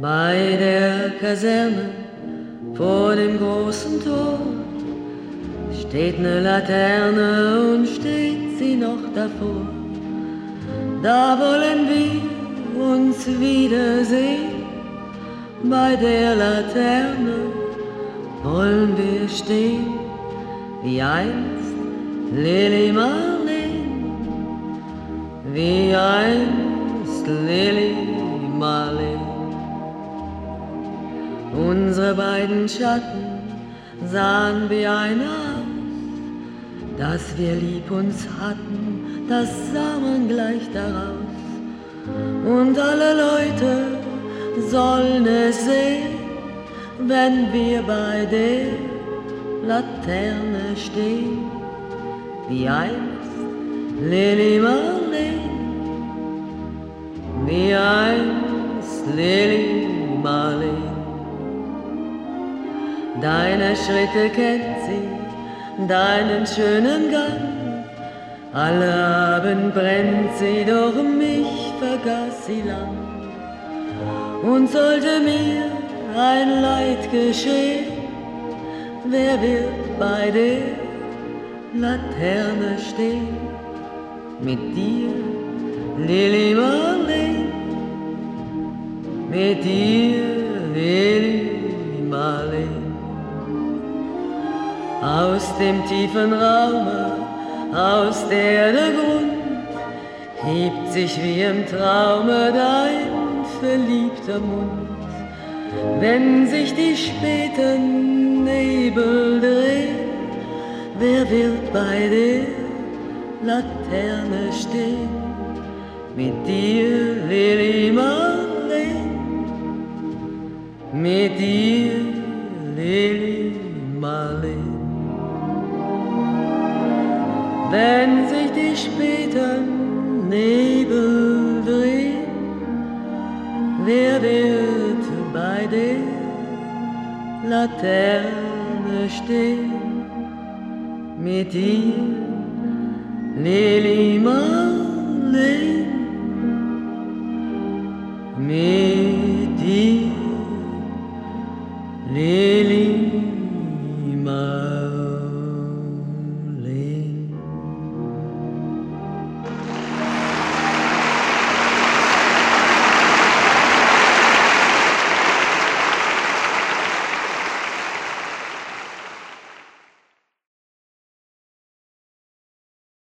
Bei der Kaserne vor dem großen Tor steht ne Laterne und steht sie noch davor. Da wollen wir uns wiedersehen, bei der Laterne wollen wir stehen, wie einst Lili Marleen, wie einst Lili Marleen. Unsere beiden Schatten sahen wie einer aus, dass wir lieb uns hatten, das sah man gleich daraus. Und alle Leute sollen es sehen, wenn wir bei der Laterne stehen, wie einst Lili Marleen, wie einst Lili Marleen. Deine Schritte kennt sie, deinen schönen Gang. Alle Abend brennt sie, doch mich vergaß sie lang. Und sollte mir ein Leid geschehen, wer wird bei der Laterne stehen? Mit dir, Lili Marleen, mit dir, Lili Marleen. Aus dem tiefen Raume, aus der Grund, hebt sich wie im Traume dein verliebter Mund. Wenn sich die späten Nebel drehen, wer wird bei der Laterne stehen? Mit dir, Lili Marleen, mit dir, Lili Marleen. Wenn sich die späten Nebel drehen, wer wird bei der Laterne stehen? Mit dir, Lili Marleen.